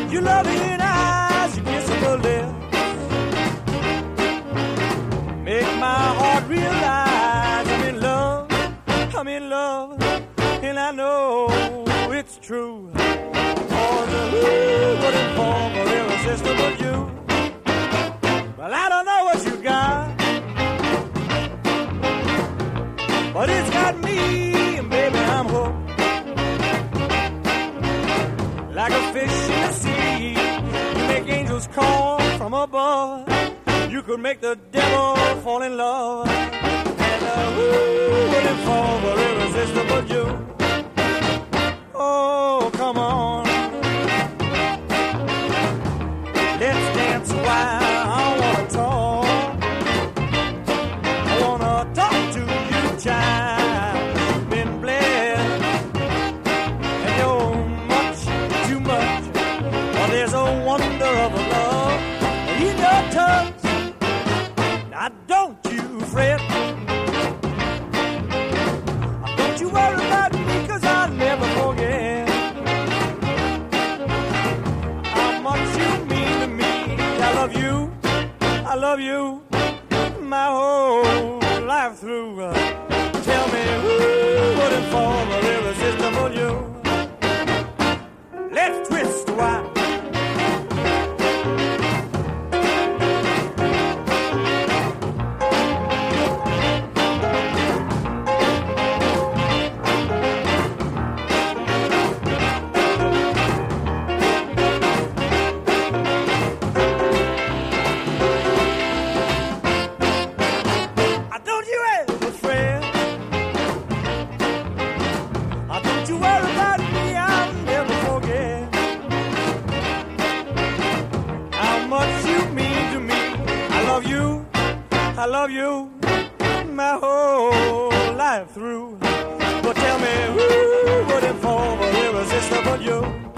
Your loving eyes, your kissable lips make my heart realize I'm in love, and I know it's true. For the wouldn't fall for irresistible you. Well, I don't know what you got, but it's got me, and baby, I'm hooked. Like a fish in the sea, you make angels call from above. You could make the devil fall in love, and who wouldn't fall for irresistible you? Oh, come on, let's dance a while. I wanna talk. I wanna talk to you, child. You've been blessed, and you're much too much. Oh, there's a wonder of a love in your touch. Now don't you fret, don't you worry about me, 'cause I'll never forget how much you mean to me. I love you my whole life through. Tell me who wouldn't fall for irresistible you? Let's twist a while. I love you my whole life through. But tell me who wouldn't fall for irresistible you?